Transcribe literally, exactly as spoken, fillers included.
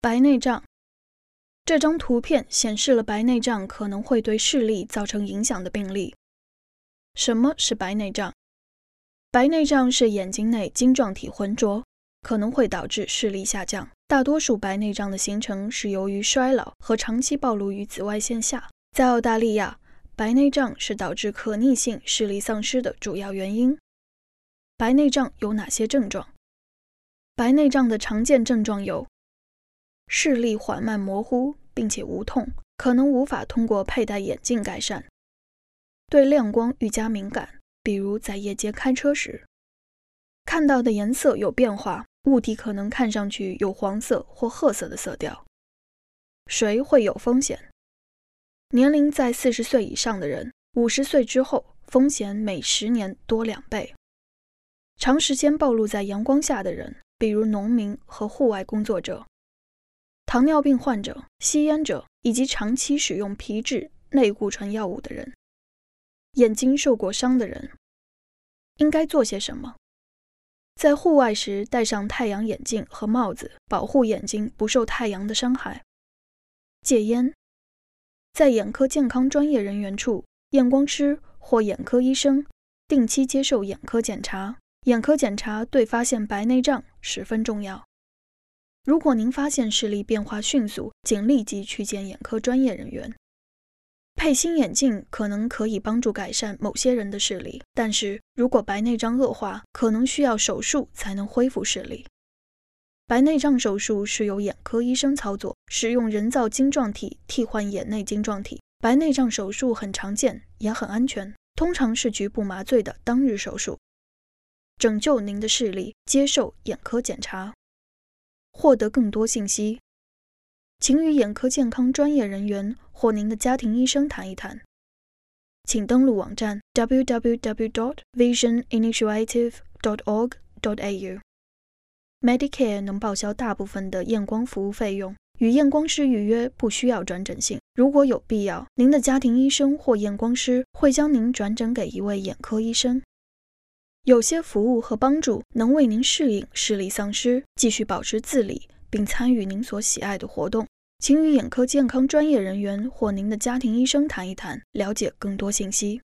白内障。这张图片显示了白内障可能会对视力造成影响的病例。什么是白内障？白内障是眼睛内晶状体浑浊，可能会导致视力下降。大多数白内障的形成是由于衰老和长期暴露于紫外线下。在澳大利亚，白内障是导致可逆性视力丧失的主要原因。白内障有哪些症状？白内障的常见症状有：视力缓慢模糊并且无痛，可能无法通过佩戴眼镜改善；对亮光愈加敏感，比如在夜间开车时；看到的颜色有变化，物体可能看上去有黄色或褐色的色调。谁会有风险？年龄在四十岁以上的人，五十岁之后风险每十年多两倍。长时间暴露在阳光下的人，比如农民和户外工作者、糖尿病患者、吸烟者以及长期使用皮质、类固醇药物的人。眼睛受过伤的人应该做些什么？在户外时戴上太阳眼镜和帽子，保护眼睛不受太阳的伤害。戒烟。在眼科健康专业人员处，验光师或眼科医生定期接受眼科检查。眼科检查对发现白内障十分重要。如果您发现视力变化迅速，请立即去见眼科专业人员。配新眼镜可能可以帮助改善某些人的视力，但是如果白内障恶化，可能需要手术才能恢复视力。白内障手术是由眼科医生操作，使用人造晶状体替换眼内晶状体。白内障手术很常见，也很安全，通常是局部麻醉的当日手术。拯救您的视力，接受眼科检查。获得更多信息，请与眼科健康专业人员或您的家庭医生谈一谈。请登录网站 w w w dot vision initiative dot org dot a u。Medicare 能报销大部分的验光服务费用，与验光师预约不需要转诊信。如果有必要，您的家庭医生或验光师会将您转诊给一位眼科医生。有些服务和帮助能为您适应视力丧失，继续保持自理，并参与您所喜爱的活动。请与眼科健康专业人员或您的家庭医生谈一谈，了解更多信息。